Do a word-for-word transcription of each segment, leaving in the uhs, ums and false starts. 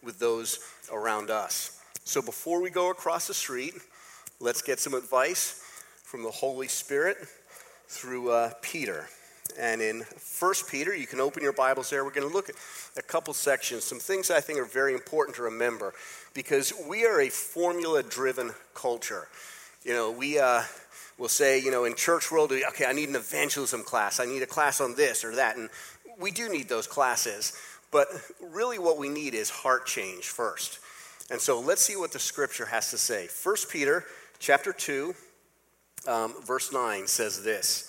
with those around us. So before we go across the street, let's get some advice from the Holy Spirit through uh, Peter. And in First Peter, you can open your Bibles there. We're going to look at a couple sections, some things I think are very important to remember, because we are a formula-driven culture. You know, we uh, will say, you know, in church world, okay, I need an evangelism class. I need a class on this or that. And we do need those classes. But really what we need is heart change first. And so let's see what the scripture has to say. First Peter chapter two, um, verse nine says this.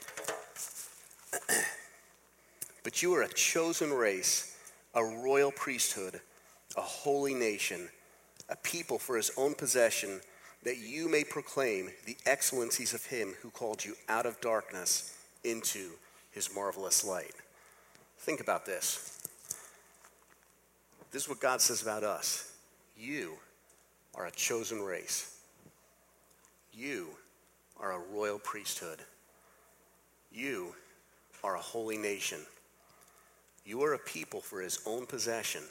But you are a chosen race, a royal priesthood, a holy nation, a people for his own possession, that you may proclaim the excellencies of him who called you out of darkness into his marvelous light. Think about this. This is what God says about us. You are a chosen race. You are a royal priesthood. You are a holy nation. You are a people for his own possession.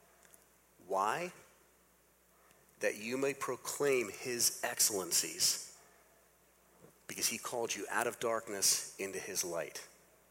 Why? That you may proclaim his excellencies, because he called you out of darkness into his light.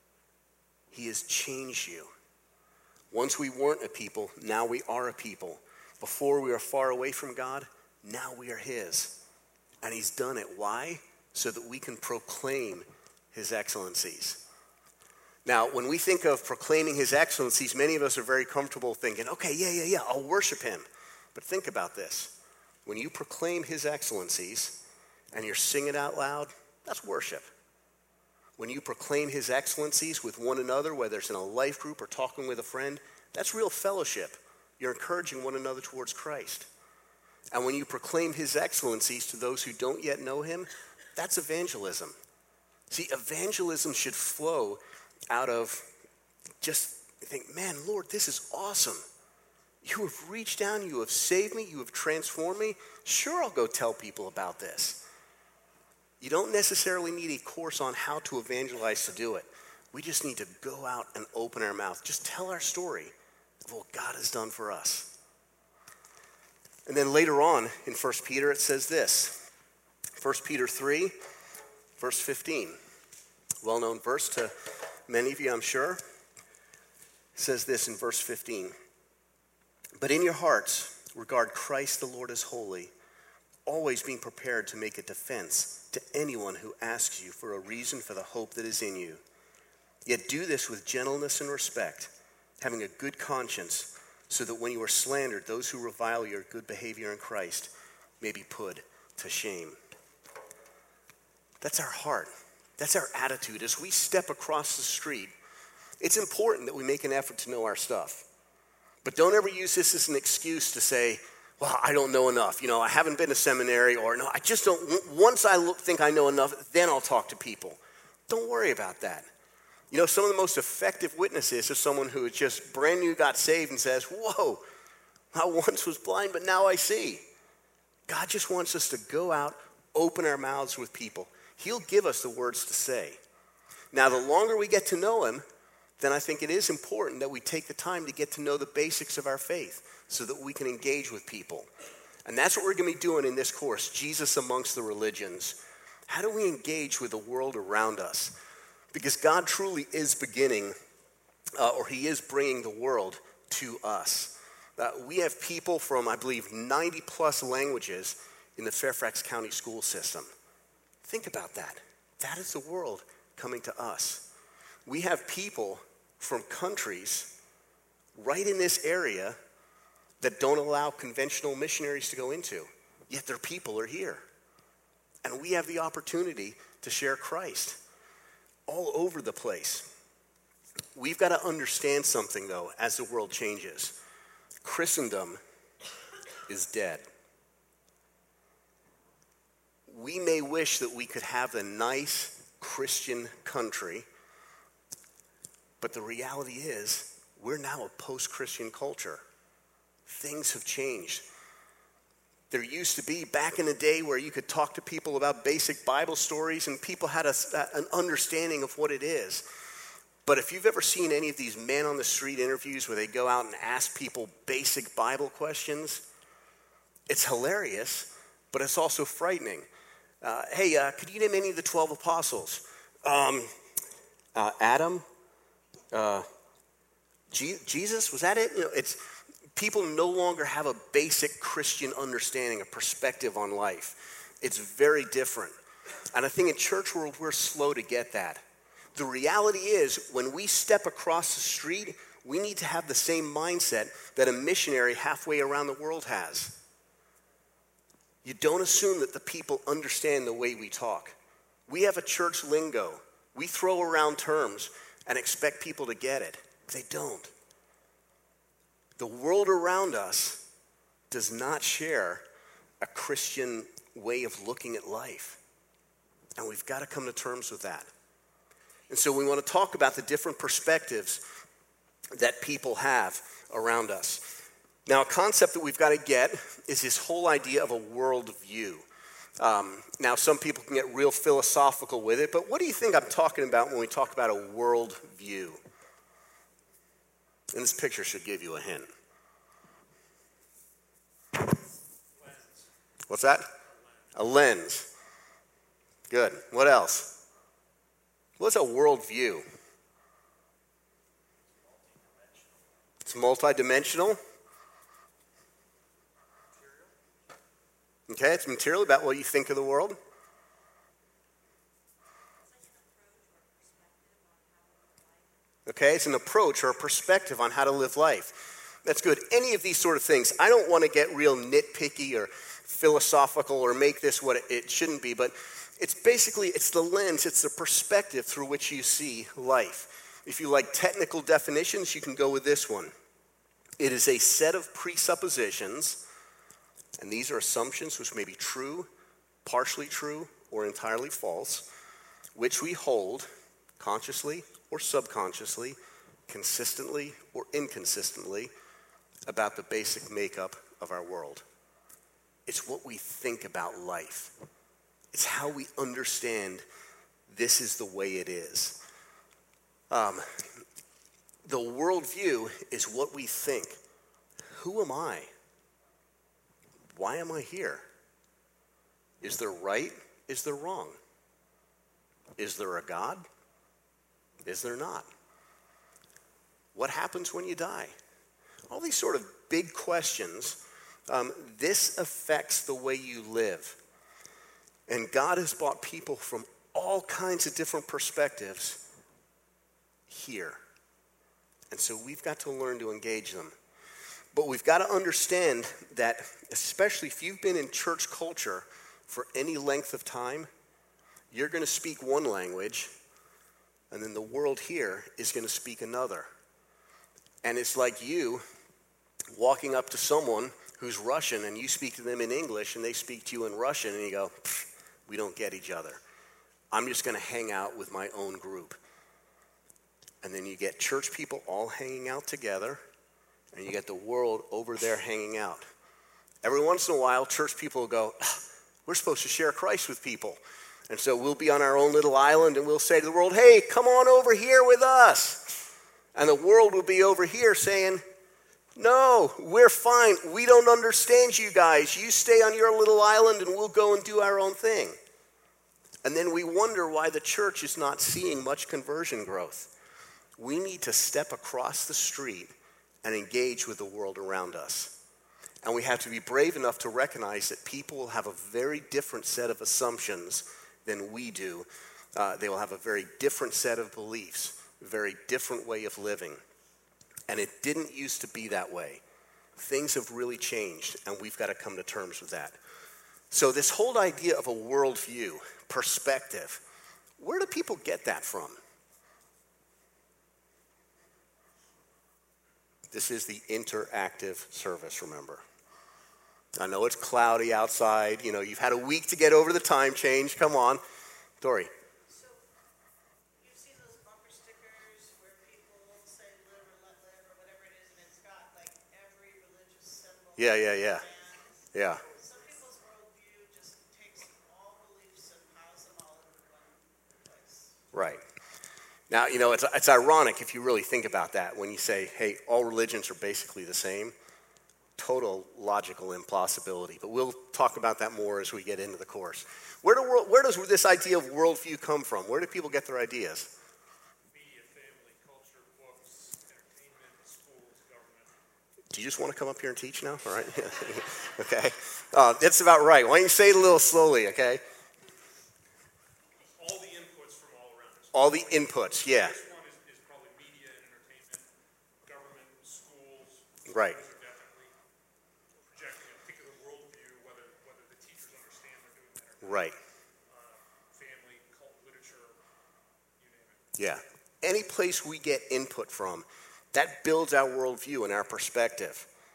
He has changed you. Once we weren't a people, now we are a people. Before we were far away from God, now we are his. And he's done it. Why? So that we can proclaim his excellencies. Now, when we think of proclaiming his excellencies, many of us are very comfortable thinking, okay, yeah, yeah, yeah, I'll worship him. But think about this. When you proclaim his excellencies and you're singing out loud, that's worship. When you proclaim his excellencies with one another, whether it's in a life group or talking with a friend, that's real fellowship. You're encouraging one another towards Christ. And when you proclaim his excellencies to those who don't yet know him, that's evangelism. See, evangelism should flow out of just think, man, Lord, this is awesome. You have reached down, you have saved me, you have transformed me. Sure, I'll go tell people about this. You don't necessarily need a course on how to evangelize to do it. We just need to go out and open our mouth. Just tell our story of what God has done for us. And then later on in First Peter, it says this. First Peter three, verse fifteen. Well-known verse to many of you, I'm sure. It says this in verse fifteen. But in your hearts, regard Christ the Lord as holy, always being prepared to make a defense to anyone who asks you for a reason for the hope that is in you. Yet do this with gentleness and respect, having a good conscience, so that when you are slandered, those who revile your good behavior in Christ may be put to shame. That's our heart. That's our attitude. As we step across the street, it's important that we make an effort to know our stuff. But don't ever use this as an excuse to say, well, I don't know enough. You know, I haven't been to seminary, or no, I just don't. Once I look, think I know enough, then I'll talk to people. Don't worry about that. You know, some of the most effective witnesses are someone who is just brand new, got saved, and says, whoa, I once was blind, but now I see. God just wants us to go out, open our mouths with people. He'll give us the words to say. Now, the longer we get to know him, then I think it is important that we take the time to get to know the basics of our faith so that we can engage with people. And that's what we're going to be doing in this course, Jesus Amongst the Religions. How do we engage with the world around us? Because God truly is beginning, uh, or he is bringing the world to us. Uh, we have people from, I believe, ninety plus languages in the Fairfax County school system. Think about that. That is the world coming to us. We have people from countries right in this area that don't allow conventional missionaries to go into, yet their people are here. And we have the opportunity to share Christ all over the place. We've got to understand something, though, as the world changes. Christendom is dead. We may wish that we could have a nice Christian country, but the reality is we're now a post-Christian culture. Things have changed. There used to be, back in the day, where you could talk to people about basic Bible stories and people had a, an understanding of what it is. But if you've ever seen any of these man on the street interviews where they go out and ask people basic Bible questions, it's hilarious, but it's also frightening. Uh, hey, uh, could you name any of the twelve apostles? Um, uh, Adam? Uh, G- Jesus? Was that it? You know, it's people no longer have a basic Christian understanding, a perspective on life. It's very different. And I think in church world, we're slow to get that. The reality is, when we step across the street, we need to have the same mindset that a missionary halfway around the world has. You don't assume that the people understand the way we talk. We have a church lingo. We throw around terms and expect people to get it. They don't. The world around us does not share a Christian way of looking at life. And we've got to come to terms with that. And so we want to talk about the different perspectives that people have around us. Now, a concept that we've got to get is this whole idea of a worldview. Um, now, some people can get real philosophical with it, but what do you think I'm talking about when we talk about a worldview? And this picture should give you a hint. Lens. What's that? A lens. Good. What else? What's a worldview? It's multidimensional. Okay, it's material, about what you think of the world. Okay, it's an approach or a perspective on how to live life. That's good. Any of these sort of things. I don't want to get real nitpicky or philosophical or make this what it shouldn't be, but it's basically, it's the lens, it's the perspective through which you see life. If you like technical definitions, you can go with this one. It is a set of presuppositions, and these are assumptions which may be true, partially true, or entirely false, which we hold consciously or subconsciously, consistently or inconsistently, about the basic makeup of our world. It's what we think about life. It's how we understand this is the way it is. Um, the worldview is what we think. Who am I? Why am I here? Is there right? Is there wrong? Is there a God? Is there not? What happens when you die? All these sort of big questions. Um, this affects the way you live. And God has brought people from all kinds of different perspectives here. And so we've got to learn to engage them. But we've got to understand that, especially if you've been in church culture for any length of time, you're going to speak one language, and then the world here is going to speak another. And it's like you walking up to someone who's Russian, and you speak to them in English, and they speak to you in Russian, and you go, we don't get each other. I'm just going to hang out with my own group. And then you get church people all hanging out together, and you get the world over there hanging out. Every once in a while, church people will go, we're supposed to share Christ with people. And so we'll be on our own little island, and we'll say to the world, hey, come on over here with us. And the world will be over here saying, no, we're fine. We don't understand you guys. You stay on your little island, and we'll go and do our own thing. And then we wonder why the church is not seeing much conversion growth. We need to step across the street and engage with the world around us. And we have to be brave enough to recognize that people will have a very different set of assumptions than we do. Uh, they will have a very different set of beliefs, a very different way of living. And it didn't used to be that way. Things have really changed, and we've got to come to terms with that. So this whole idea of a worldview, perspective, where do people get that from? This is the interactive service, remember. I know it's cloudy outside. You know, you've had a week to get over the time change. Come on. Dory. So, you've seen those bumper stickers where people say live or let live or whatever it is, and it's got like every religious symbol. Yeah, yeah, yeah. And Yeah. some people's worldview just takes all beliefs and piles them all into one place. Right. Now, you know, it's, it's ironic if you really think about that when you say, hey, all religions are basically the same. Total logical impossibility. But we'll talk about that more as we get into the course. Where, do, where does this idea of worldview come from? Where do people get their ideas? Media, family, culture, books, entertainment, schools, government. Do you just want to come up here and teach now? All right. Okay. Uh, that's about right. Why don't you say it a little slowly, okay? All the inputs from all around us. All the inputs, yeah. The first one is, is probably media and entertainment, government, schools. Right. Those are definitely projecting a particular worldview, whether whether the teachers understand they're doing that or not. Right. Uh, family, cult, literature, you name it. Yeah. Any place we get input from, that builds our worldview and our perspective.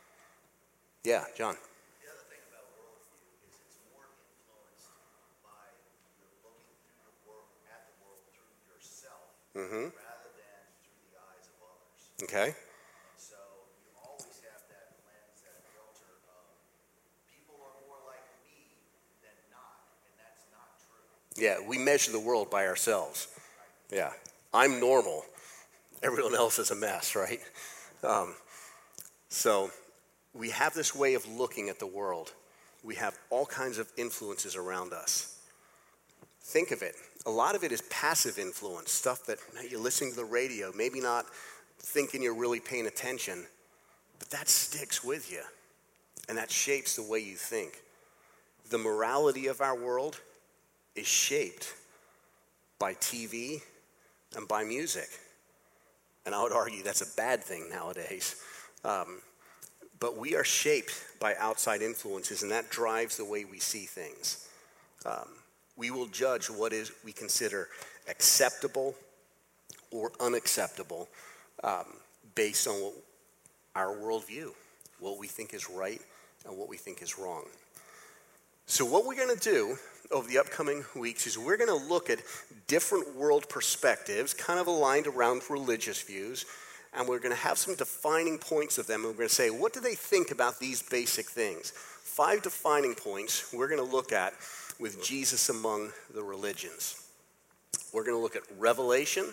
Yeah, John. The other thing about worldview is it's more influenced by you looking through the world at the world through yourself Mm-hmm. rather than through the eyes of others. Okay. And so you always have that lens, that filter of people are more like me than not, and that's not true. Yeah, we measure the world by ourselves. Yeah. I'm normal. Everyone else is a mess, right? Um, so we have this way of looking at the world. We have all kinds of influences around us. Think of it. A lot of it is passive influence, stuff that you're listening to the radio, maybe not thinking you're really paying attention, but that sticks with you, and that shapes the way you think. The morality of our world is shaped by T V and by music. And I would argue that's a bad thing nowadays. Um, but we are shaped by outside influences, and that drives the way we see things. Um, we will judge what is we consider acceptable or unacceptable um, based on what our worldview, what we think is right and what we think is wrong. So what we're going to do over the upcoming weeks is we're going to look at different world perspectives, kind of aligned around religious views, and we're going to have some defining points of them, and we're going to say, what do they think about these basic things? Five defining points we're going to look at with Jesus among the religions. We're going to look at revelation.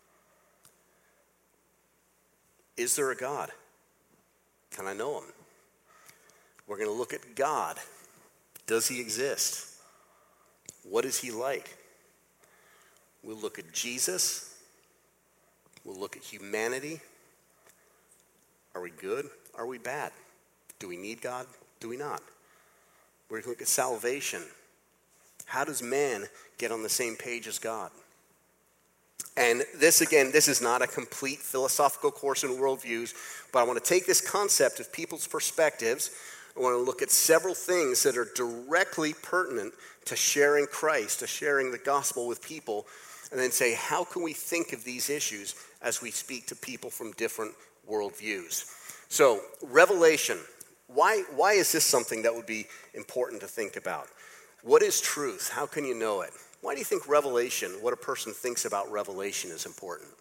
Is there a God? Can I know him? We're going to look at God. Does he exist? What is he like? We'll look at Jesus. We'll look at humanity. Are we good? Are we bad? Do we need God? Do we not? We're going to look at salvation. How does man get on the same page as God? And this, again, this is not a complete philosophical course in worldviews, but I want to take this concept of people's perspectives. I want to look at several things that are directly pertinent to sharing Christ, to sharing the gospel with people, and then say, how can we think of these issues as we speak to people from different worldviews? So, revelation. Why, why is this something that would be important to think about? What is truth? How can you know it? Why do you think revelation, what a person thinks about revelation, is important?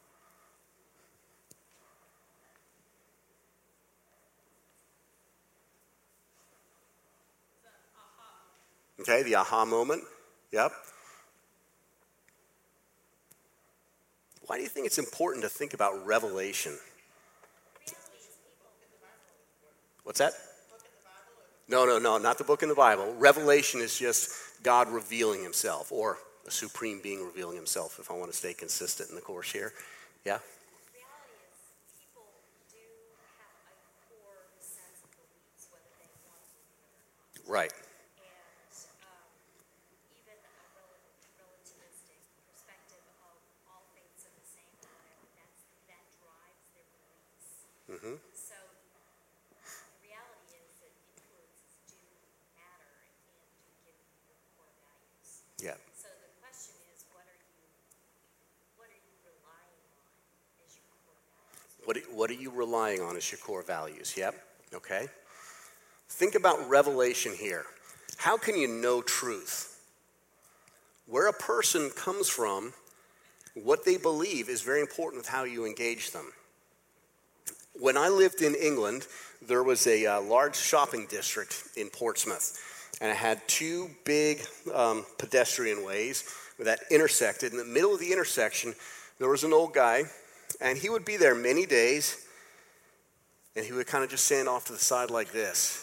Okay, the aha moment. Yep. Why do you think it's important to think about revelation? What's that? No, no, no, not the book in the Bible. Revelation is just God revealing himself, or a supreme being revealing himself, if I want to stay consistent in the course here. Yeah? The reality is people do have a core sense of beliefs, whether they want to believe it or not. Right. And um, even a rel- relativistic perspective of all things are the same, or whatever, that's, that drives their beliefs. Mm-hmm. So the reality is that influences do matter and do give you your core values. Yeah. So the question is, what are you, what are you relying on as your core values? What, what are you relying on as your core values? Yep. Okay. Think about revelation here. How can you know truth? Where a person comes from, what they believe is very important with how you engage them. When I lived in England, there was a uh, large shopping district in Portsmouth, and it had two big um, pedestrian ways that intersected. In the middle of the intersection There was an old guy, and he would be there many days, and he would kind of just stand off to the side like this.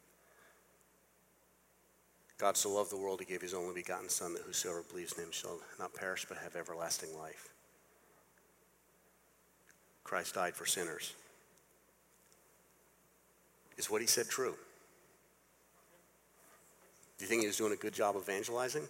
God so loved the world, he gave his only begotten Son, that whosoever believes in him shall not perish but have everlasting life. Christ died for sinners. Is what he said true? Do you think he was doing a good job evangelizing?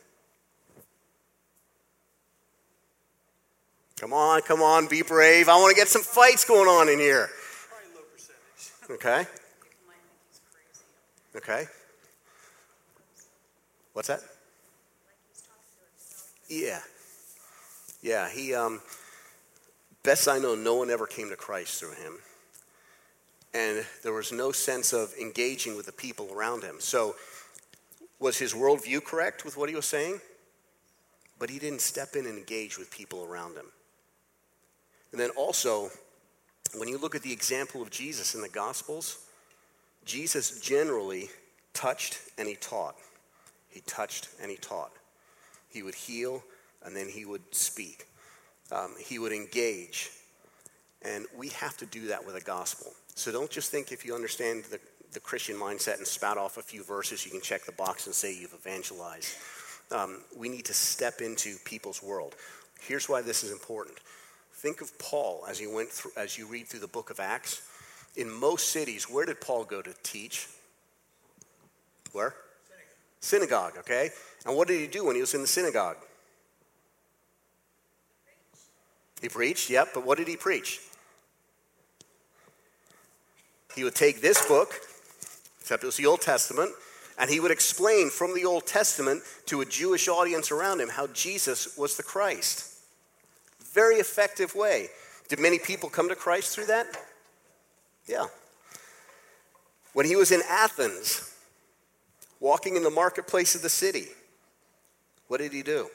Come on, come on, be brave. I want to get some fights going on in here. Probably low percentage. Okay? People might think he's crazy. Okay. What's that? Like he's talking to himself. Yeah. Yeah, he, um, best I know, no one ever came to Christ through him. And there was no sense of engaging with the people around him. So, was his worldview correct with what he was saying? But he didn't step in and engage with people around him. And then also, when you look at the example of Jesus in the Gospels, Jesus generally touched and he taught. He touched and he taught. He would heal and then he would speak. Um, he would engage. And we have to do that with the gospel. So don't just think if you understand the, the Christian mindset and spout off a few verses, you can check the box and say you've evangelized. Um, we need to step into people's world. Here's why this is important. Think of Paul as you went through, as you read through the book of Acts. In most cities, where did Paul go to teach? Where? Synagogue, okay? And what did he do when he was in the synagogue? He preached, yep, but what did he preach? He would take this book, except it was the Old Testament, and he would explain from the Old Testament to a Jewish audience around him how Jesus was the Christ. Very effective way. Did many people come to Christ through that? Yeah. When he was in Athens, walking in the marketplace of the city, what did he do?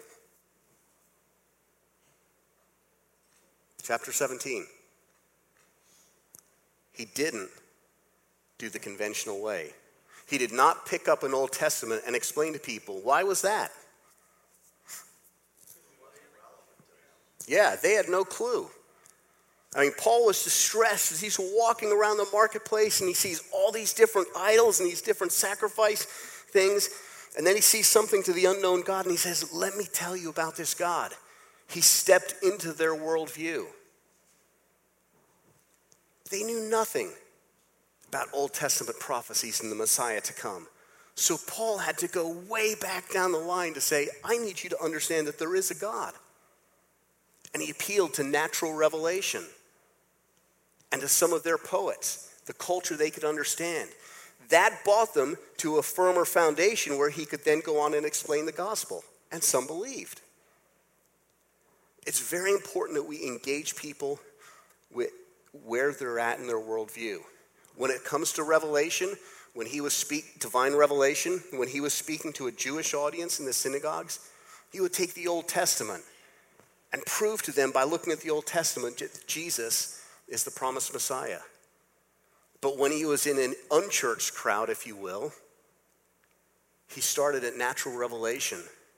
Chapter seventeen. He didn't do the conventional way. He did not pick up an Old Testament and explain to people. Why was that? Yeah, they had no clue. I mean, Paul was distressed as he's walking around the marketplace and he sees all these different idols and these different sacrifice things. And then he sees something to the unknown God and he says, let me tell you about this God. He stepped into their worldview. They knew nothing about Old Testament prophecies and the Messiah to come. So Paul had to go way back down the line to say, I need you to understand that there is a God. And he appealed to natural revelation and to some of their poets, the culture they could understand. That brought them to a firmer foundation where he could then go on and explain the gospel. And some believed. It's very important that we engage people with where they're at in their worldview. When it comes to revelation, when he was speak divine revelation, when he was speaking to a Jewish audience in the synagogues, he would take the Old Testament and prove to them by looking at the Old Testament that Jesus is the promised Messiah. But when he was in an unchurched crowd, if you will, he started at natural revelation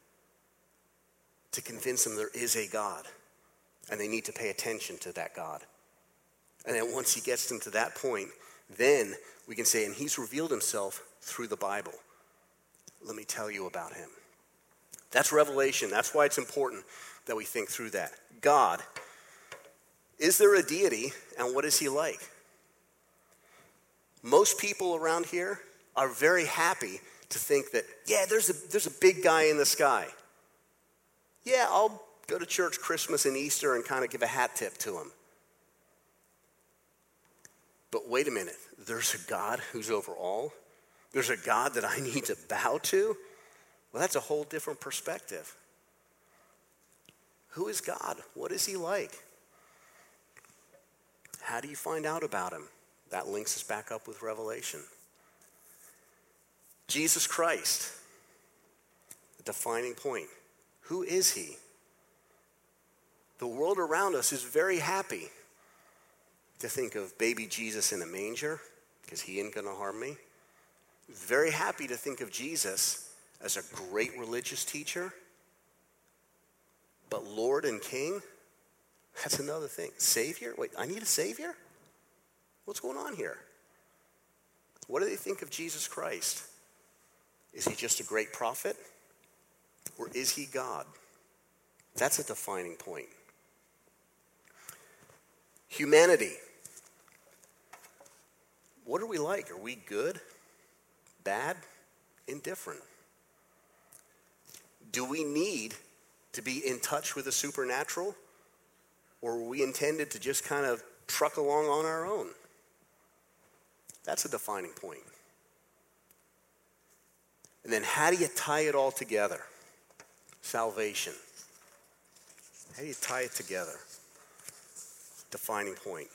to convince them there is a God and they need to pay attention to that God. And then once he gets them to that point, then we can say, and he's revealed himself through the Bible. Let me tell you about him. That's revelation. That's why it's important that we think through that. God, is there a deity and what is he like? Most people around here are very happy to think that, yeah, there's a, there's a big guy in the sky. Yeah, I'll go to church Christmas and Easter and kind of give a hat tip to him. But wait a minute, there's a God who's over all? There's a God that I need to bow to? Well, that's a whole different perspective. Who is God? What is he like? How do you find out about him? That links us back up with Revelation. Jesus Christ, the defining point. Who is he? The world around us is very happy to think of baby Jesus in a manger because he ain't going to harm me. Very happy to think of Jesus as a great religious teacher, but Lord and King? That's another thing. Savior? Wait, I need a savior? What's going on here? What do they think of Jesus Christ? Is he just a great prophet? Or is he God? That's a defining point. Humanity. What are we like? Are we good? Bad? Indifferent? Do we need to be in touch with the supernatural? Or were we intended to just kind of truck along on our own? That's a defining point. And then how do you tie it all together? Salvation. How do you tie it together? Defining point.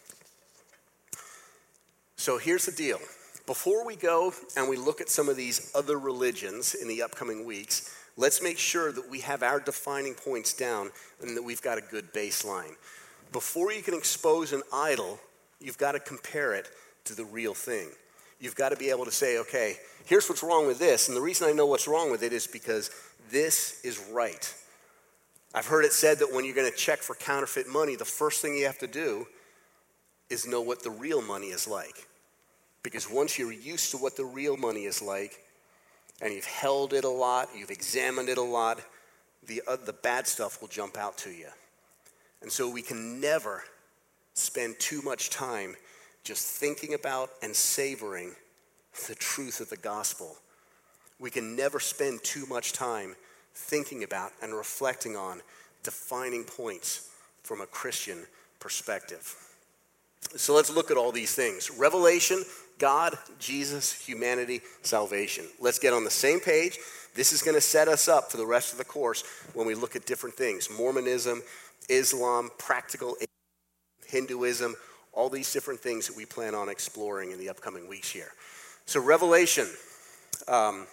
So here's the deal. Before we go and we look at some of these other religions in the upcoming weeks, let's make sure that we have our defining points down and that we've got a good baseline. Before you can expose an idol, you've got to compare it to the real thing. You've got to be able to say, okay, here's what's wrong with this. And the reason I know what's wrong with it is because this is right. I've heard it said that when you're going to check for counterfeit money, the first thing you have to do is know what the real money is like. Because once you're used to what the real money is like, and you've held it a lot, you've examined it a lot, the, uh, the bad stuff will jump out to you. And so we can never spend too much time just thinking about and savoring the truth of the gospel. We can never spend too much time thinking about and reflecting on defining points from a Christian perspective. So let's look at all these things. Revelation, God, Jesus, humanity, salvation. Let's get on the same page. This is going to set us up for the rest of the course when we look at different things. Mormonism, Islam, practical Hinduism, all these different things that we plan on exploring in the upcoming weeks here. So Revelation. Um,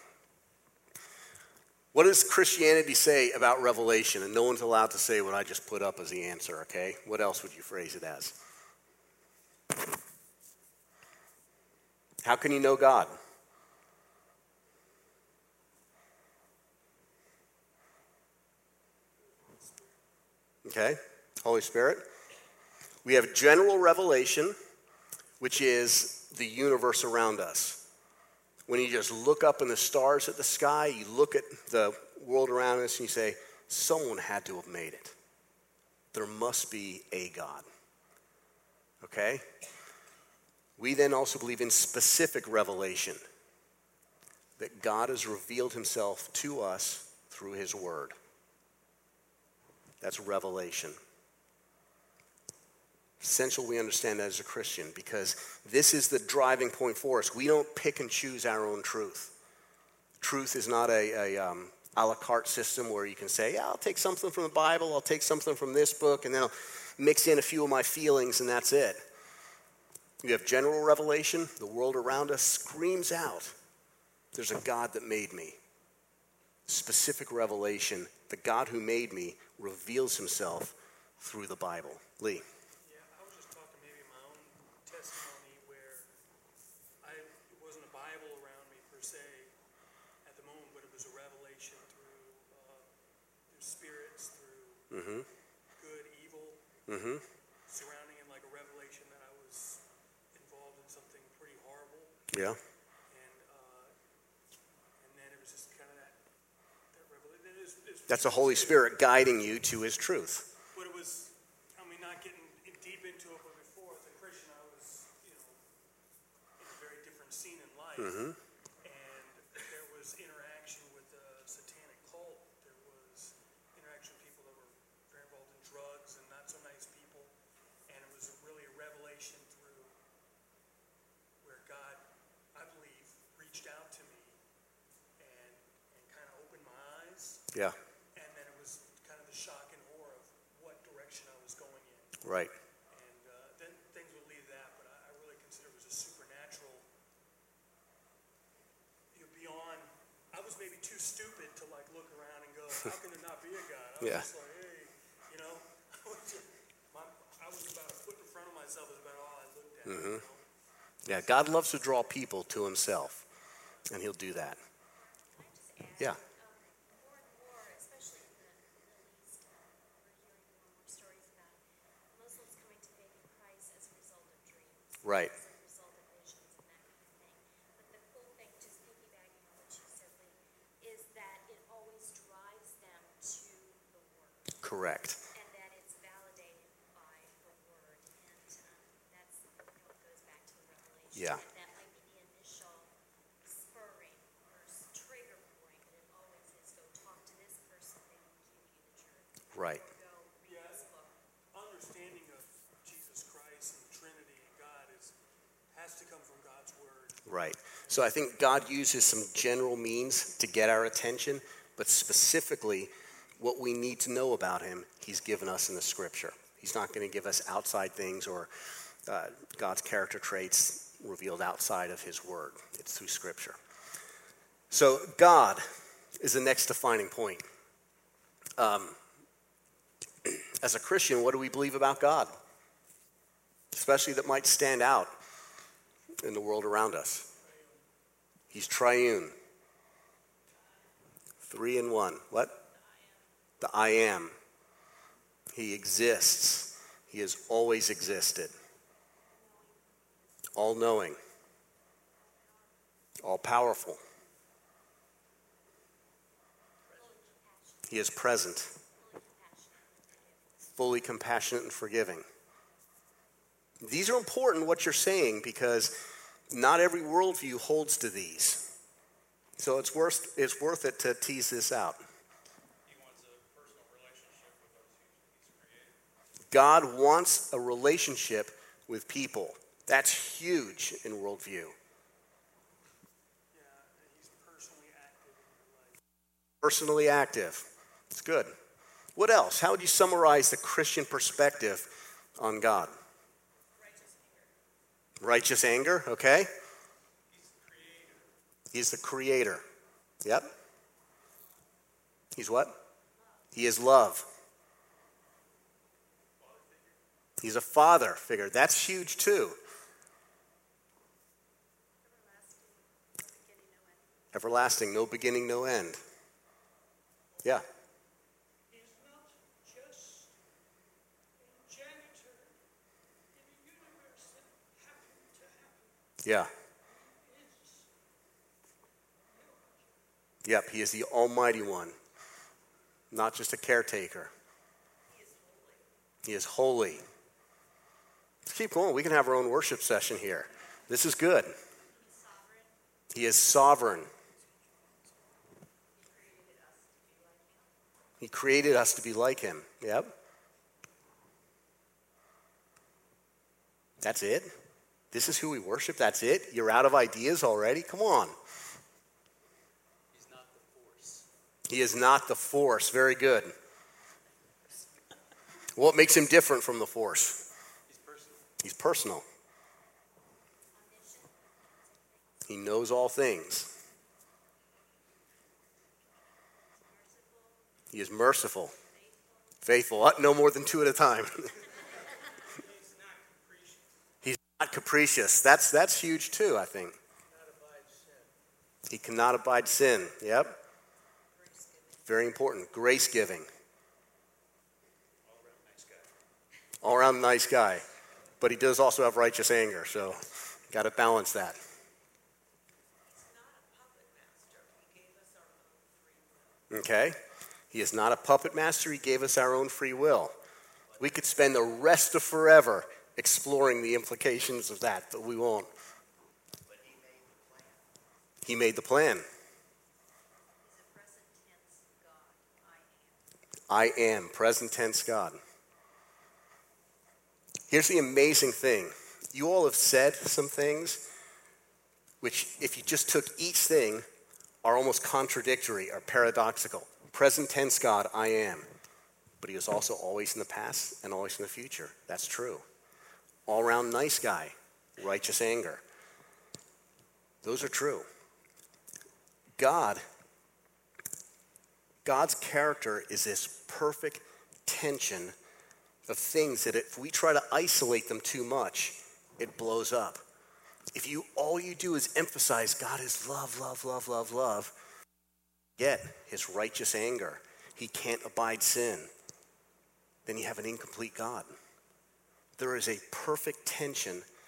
what does Christianity say about Revelation? And no one's allowed to say what I just put up as the answer, okay? What else would you phrase it as? How can you know God? Okay, Holy Spirit. We have general revelation, which is the universe around us. When you just look up in the stars at the sky, you look at the world around us and you say, someone had to have made it. There must be a God. Okay? We then also believe in specific revelation, that God has revealed himself to us through his word. That's revelation. Essential we understand that as a Christian, because this is the driving point for us. We don't pick and choose our own truth. Truth is not a, a um, a la carte system where you can say, yeah, I'll take something from the Bible, I'll take something from this book, and then I'll mix in a few of my feelings, and that's it. You have general revelation. The world around us screams out, there's a God that made me. Specific revelation, the God who made me reveals himself through the Bible. Lee. Yeah, I was just talking maybe my own testimony where I, it wasn't a Bible around me per se at the moment, but it was a revelation through, uh, through spirits, through Mm-hmm. good, evil, Mm-hmm. surrounding it like a revelation that I was involved in something pretty horrible. Yeah. And uh, and then it was just kind of that, that revelation. It is, it's, That's the Holy Spirit guiding you to his truth. But it was, I mean, not getting in deep into it, but before as a Christian, I was, you know, in a very different scene in life. Mm-hmm. And there was interaction with the satanic cult. There was interaction with people that were very involved in drugs and not so nice people. And it was really a revelation through where God, I believe, reached out to me and, and kind of opened my eyes. Yeah. And then it was kind of the shock and horror of what direction I was going in. Right. And uh, then things would lead that, but I, I really consider it was a supernatural, you know, beyond, I was maybe too stupid to like look around and go, how can there not be a God? I was Yeah. just like, hey, you know, I was, just, my, I was about to put in front of myself is about all I looked at. Mm-hmm. You know? Yeah, God loves to draw people to himself, and he'll do that. Can I just add? Yeah. Um, more and more, especially in the Middle East, uh, we're hearing more and more stories about Right. as a result of visions and that kind of thing. But the cool thing, just piggybacking on what you said, Lee, is that it always drives them to the Word. Correct. And that it's validated by the Word. And um, that's how it goes back to the revelation. Yeah. That, that might be the initial spurring or s- trigger point, but it always is go talk to this person, they will give you the truth. Right. Or go read Yeah. this book. Understanding of Jesus Christ and Trinity and God is, has to come from God's word. Right. So I think God uses some general means to get our attention, but specifically what we need to know about him, he's given us in the scripture. He's not going to give us outside things or uh, God's character traits revealed outside of his word. It's through scripture. So God is the next defining point. Um, as a Christian, what do we believe about God? Especially that might stand out in the world around us. He's triune. Three in one. What? The I am. He exists. He has always existed. All-knowing. All-powerful. He is present. Fully compassionate and forgiving. These are important, what you're saying, because not every worldview holds to these. So it's worth, it's worth it to tease this out. He wants a personal relationship with those he's created. God wants a relationship with people. That's huge in worldview. Yeah, and he's personally active in your life. Personally active. It's good. What else? How would you summarize the Christian perspective on God? Righteous anger. Righteous anger, okay? He's the creator. He's the creator. Yep. He's what? He is love. He's a father figure. That's huge too. Everlasting, no beginning, no end. Everlasting, no beginning, no end. Yeah. He's not just a janitor in a universe that happened to happen. Yeah. He is Yep, he is the Almighty One, not just a caretaker. He is holy. Let's keep going. We can have our own worship session here. This is good. He is sovereign. He created us to be like him. Yep. That's it? This is who we worship? That's it? You're out of ideas already? Come on. He's not the force. He is not the force. Very good. What makes him different from the force? He's personal. He's personal. He knows all things. He is merciful. Faithful. Uh, No more than two at a time. He's not capricious. That's, that's huge too, I think. He cannot abide sin. Yep. Very important. Grace giving. All around nice guy. But he does also have righteous anger, so got to balance that. Okay? He is not a puppet master. He gave us our own free will. We could spend the rest of forever exploring the implications of that, but we won't. But he made the plan. He made the plan. Is a present tense God, I am. I am, present tense God. Here's the amazing thing. You all have said some things which, if you just took each thing, are almost contradictory or paradoxical. Present tense God, I am. But he is also always in the past and always in the future. That's true. All around nice guy, righteous anger. Those are true. God, God's character is this perfect tension of things that if we try to isolate them too much, it blows up. If you all you do is emphasize God is love, love, love, love, love, yet his righteous anger, he can't abide sin, then you have an incomplete God. There is a perfect tension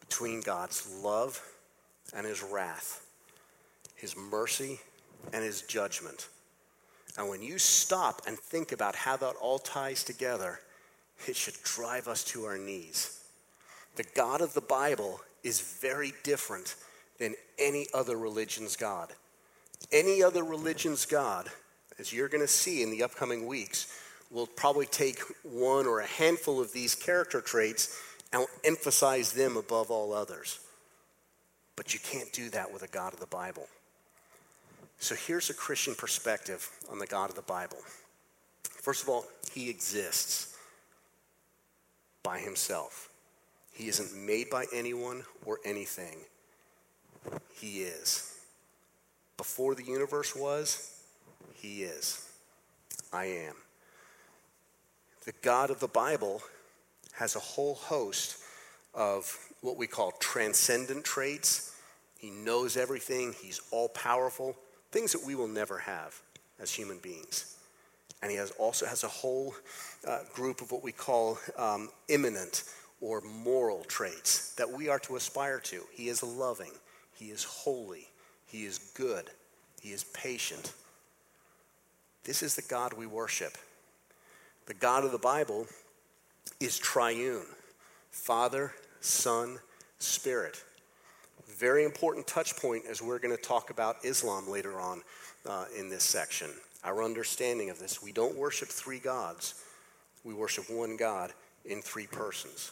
between God's love and his wrath, his mercy and his judgment. And when you stop and think about how that all ties together, it should drive us to our knees. The God of the Bible is very different than any other religion's God. Any other religion's God, as you're going to see in the upcoming weeks, will probably take one or a handful of these character traits and emphasize them above all others. But you can't do that with a God of the Bible. So here's a Christian perspective on the God of the Bible. First of all, he exists by himself. He isn't made by anyone or anything. He is. Before the universe was, he is. I am. The God of the Bible has a whole host of what we call transcendent traits. He knows everything. He's all-powerful, things that we will never have as human beings. And he has also has a whole uh, group of what we call um, immanent or moral traits that we are to aspire to. He is loving. He is holy. He is good. He is patient. This is the God we worship. The God of the Bible is triune. Father, Son, Spirit. Very important touch point as we're going to talk about Islam later on uh, in this section. Our understanding of this. We don't worship three gods. We worship one God in three persons.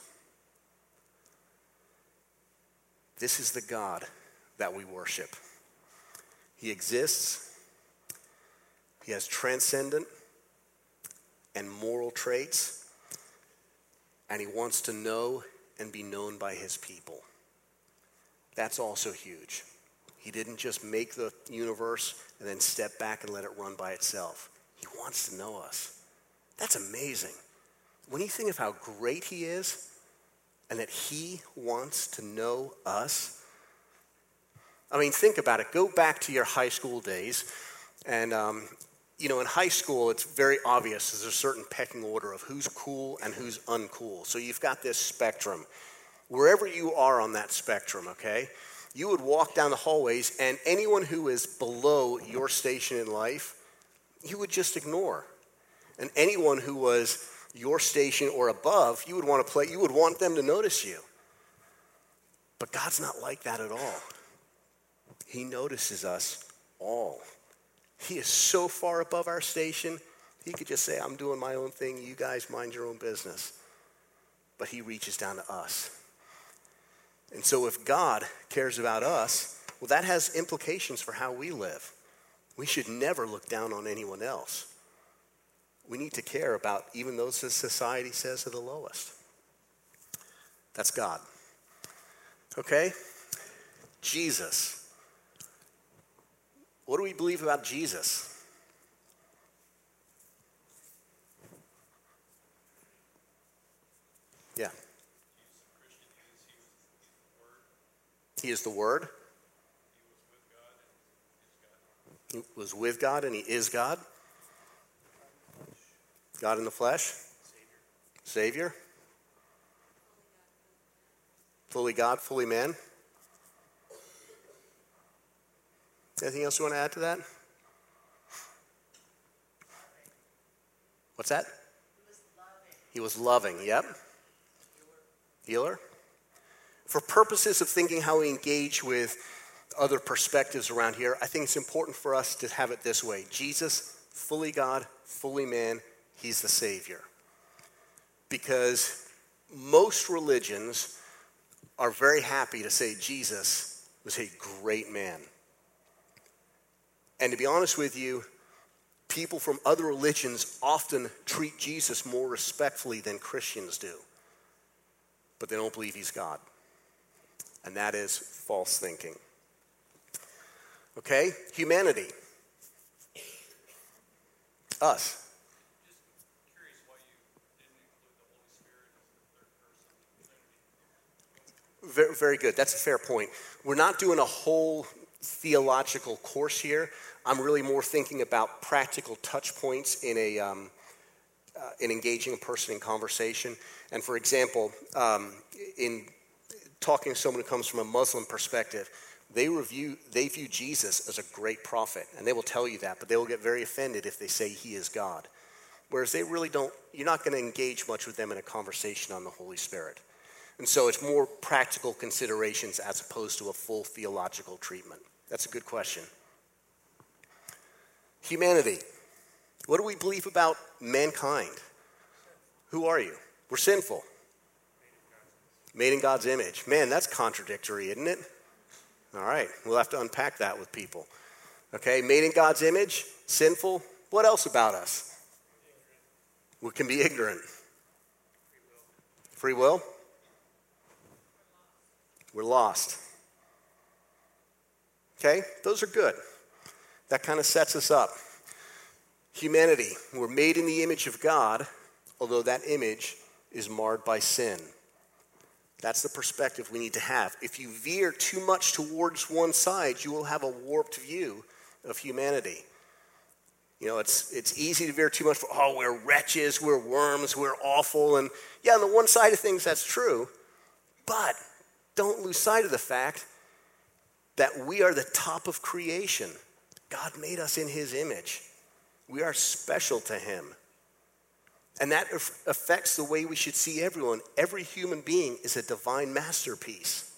This is the God that we worship. He exists. He has transcendent and moral traits. And he wants to know and be known by his people. That's also huge. He didn't just make the universe and then step back and let it run by itself. He wants to know us. That's amazing. When you think of how great he is and that he wants to know us, I mean, think about it. Go back to your high school days. And, um, you know, in high school, it's very obvious there's a certain pecking order of who's cool and who's uncool. So you've got this spectrum. Wherever you are on that spectrum, okay, you would walk down the hallways, and anyone who is below your station in life, you would just ignore. And anyone who was your station or above, you would want to play, you would want them to notice you. But God's not like that at all. He notices us all. He is so far above our station, he could just say, I'm doing my own thing, you guys mind your own business. But he reaches down to us. And so if God cares about us, well, that has implications for how we live. We should never look down on anyone else. We need to care about even those that society says are the lowest. That's God. Okay? Jesus. What do we believe about Jesus? Yeah. He is the Word. He was with God and he is God. God in the flesh. Savior. Fully God, fully man. Anything else you want to add to that? What's that? He was loving. He was loving, yep. Healer. For purposes of thinking how we engage with other perspectives around here, I think it's important for us to have it this way. Jesus, fully God, fully man, he's the Savior. Because most religions are very happy to say Jesus was a great man. And to be honest with you, people from other religions often treat Jesus more respectfully than Christians do. But they don't believe he's God. And that is false thinking. Okay? Humanity. Us. Just curious why you didn't include the Holy Spirit as the third person of the Trinity. Very, very good. That's a fair point. We're not doing a whole theological course here. I'm really more thinking about practical touch points in a um, uh, in engaging a person in conversation. And for example, um, in talking to someone who comes from a Muslim perspective, they review, they view Jesus as a great prophet, and they will tell you that, but they will get very offended if they say he is God. Whereas they really don't, you're not going to engage much with them in a conversation on the Holy Spirit. And so it's more practical considerations as opposed to a full theological treatment. That's a good question. Humanity. What do we believe about mankind? Who are you? We're sinful. Made in God's image. Man, that's contradictory, isn't it? All right, we'll have to unpack that with people. Okay, made in God's image, sinful. What else about us? We can be ignorant. Free will? We're lost. Okay, those are good. That kind of sets us up. Humanity, we're made in the image of God, although that image is marred by sin. That's the perspective we need to have. If you veer too much towards one side, you will have a warped view of humanity. You know, it's it's easy to veer too much for, oh, we're wretches, we're worms, we're awful. And yeah, on the one side of things, that's true. But don't lose sight of the fact that we are the top of creation. God made us in his image. We are special to him. And that affects the way we should see everyone. Every human being is a divine masterpiece.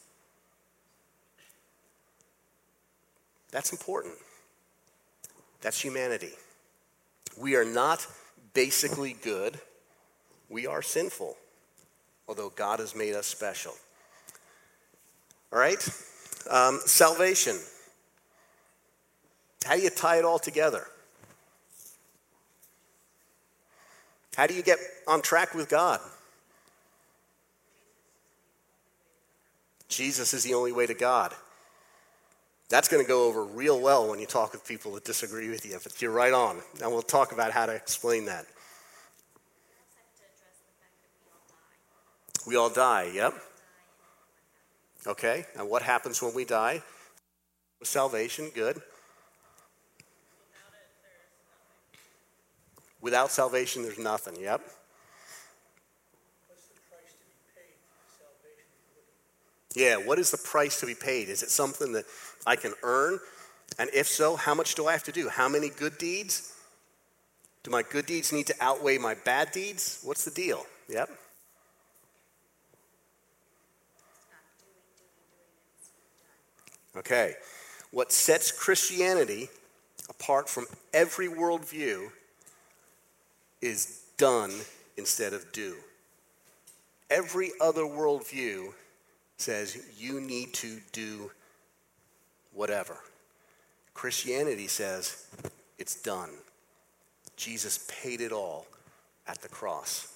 That's important. That's humanity. We are not basically good. We are sinful, although God has made us special. All right? Um, salvation. How do you tie it all together? How do you get on track with God? Jesus is the only way to God. That's going to go over real well when you talk with people that disagree with you, but you're right on. And we'll talk about how to explain that. We all die, yep. Okay, and what happens when we die? Salvation, good. Without salvation, there's nothing, yep. What's the price to be paid for salvation? Yeah, what is the price to be paid? Is it something that I can earn? And if so, how much do I have to do? How many good deeds? Do my good deeds need to outweigh my bad deeds? What's the deal? Yep. Okay. What sets Christianity apart from every worldview is done instead of do. Every other worldview says you need to do whatever. Christianity says it's done. Jesus paid it all at the cross.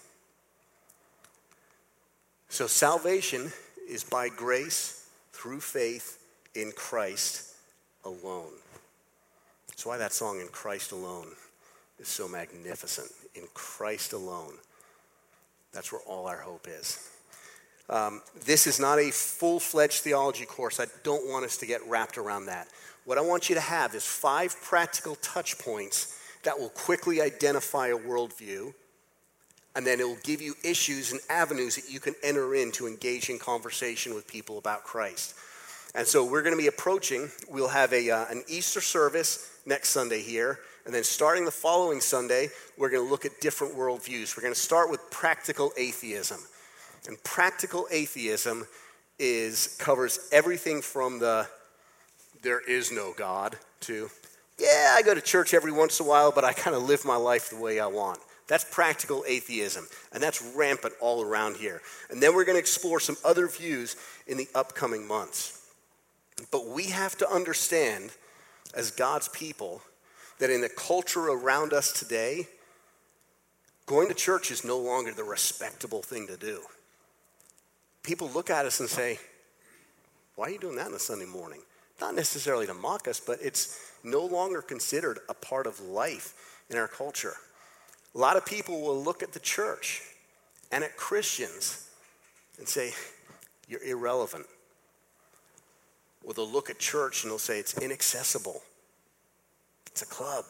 So salvation is by grace through faith in Christ alone. That's why that song, In Christ Alone, is so magnificent. In Christ alone. That's where all our hope is. Um, this is not a full-fledged theology course. I don't want us to get wrapped around that. What I want you to have is five practical touch points that will quickly identify a worldview, and then it will give you issues and avenues that you can enter in to engage in conversation with people about Christ. And so we're going to be approaching, we'll have a uh, an Easter service next Sunday here, and then starting the following Sunday, we're going to look at different worldviews. We're going to start with practical atheism. And practical atheism is covers everything from the there is no God to, yeah, I go to church every once in a while, but I kind of live my life the way I want. That's practical atheism, and that's rampant all around here. And then we're going to explore some other views in the upcoming months. But we have to understand, as God's people, that in the culture around us today, going to church is no longer the respectable thing to do. People look at us and say, why are you doing that on a Sunday morning? Not necessarily to mock us, but it's no longer considered a part of life in our culture. A lot of people will look at the church and at Christians and say, you're irrelevant. Or they'll look at church and they'll say it's inaccessible. It's a club.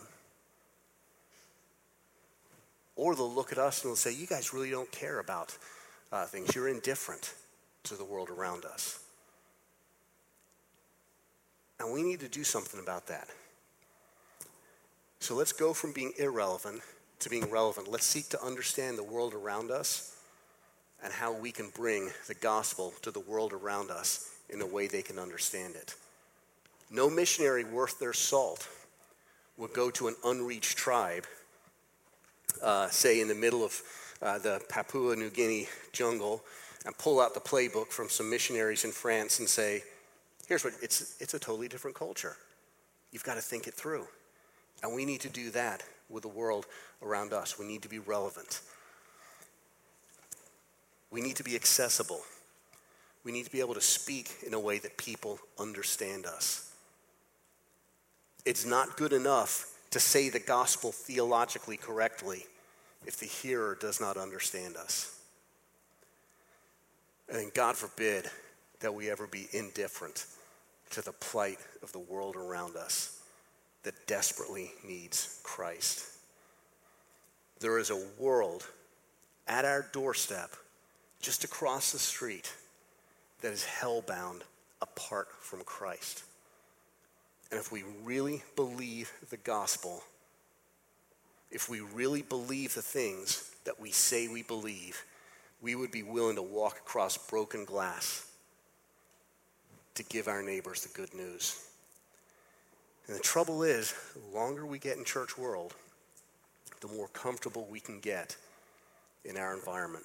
Or they'll look at us and they'll say, you guys really don't care about uh, things. You're indifferent to the world around us. And we need to do something about that. So let's go from being irrelevant to being relevant. Let's seek to understand the world around us and how we can bring the gospel to the world around us in a way they can understand it. No missionary worth their salt would go to an unreached tribe, uh, say in the middle of uh, the Papua New Guinea jungle, and pull out the playbook from some missionaries in France and say, here's what, it's, it's a totally different culture. You've got to think it through. And we need to do that with the world around us. We need to be relevant. We need to be accessible. We need to be able to speak in a way that people understand us. It's not good enough to say the gospel theologically correctly if the hearer does not understand us. And God forbid that we ever be indifferent to the plight of the world around us that desperately needs Christ. There is a world at our doorstep, just across the street, that is hellbound apart from Christ. And if we really believe the gospel, if we really believe the things that we say we believe, we would be willing to walk across broken glass to give our neighbors the good news. And the trouble is, the longer we get in church world, the more comfortable we can get in our environment.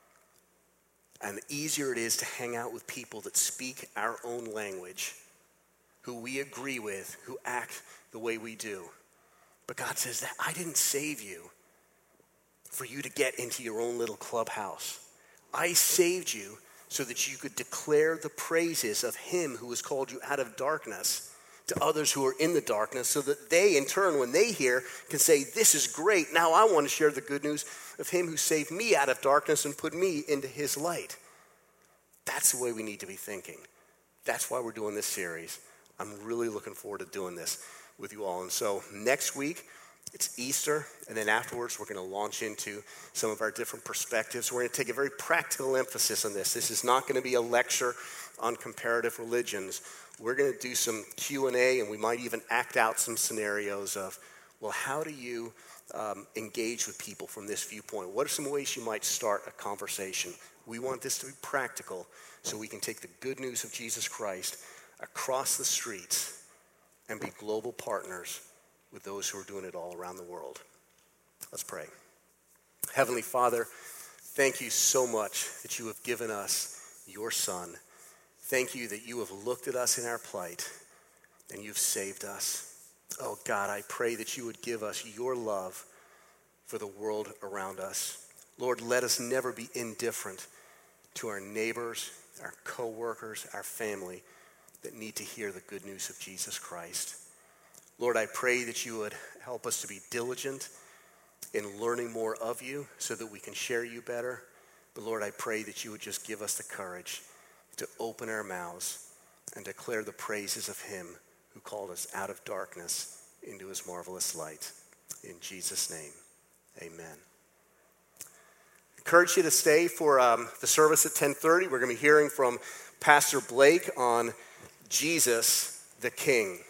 And the easier it is to hang out with people that speak our own language, who we agree with, who act the way we do. But God says that I didn't save you for you to get into your own little clubhouse. I saved you so that you could declare the praises of him who has called you out of darkness to others who are in the darkness, so that they, in turn, when they hear, can say, this is great. Now I want to share the good news of him who saved me out of darkness and put me into his light. That's the way we need to be thinking. That's why we're doing this series. I'm really looking forward to doing this with you all. And so next week, it's Easter, and then afterwards we're going to launch into some of our different perspectives. We're going to take a very practical emphasis on this. This is not going to be a lecture on comparative religions. We're going to do some Q and A, and we might even act out some scenarios of, well, how do you um, engage with people from this viewpoint? What are some ways you might start a conversation? We want this to be practical so we can take the good news of Jesus Christ across the streets and be global partners with those who are doing it all around the world. Let's pray. Heavenly Father, thank you so much that you have given us your Son. Thank you that you have looked at us in our plight and you've saved us. Oh God, I pray that you would give us your love for the world around us. Lord, let us never be indifferent to our neighbors, our co-workers, our family that need to hear the good news of Jesus Christ. Lord, I pray that you would help us to be diligent in learning more of you so that we can share you better. But Lord, I pray that you would just give us the courage to open our mouths and declare the praises of him who called us out of darkness into his marvelous light. In Jesus' name, amen. I encourage you to stay for um, the service at ten thirty. We're going to be hearing from Pastor Blake on Jesus the King.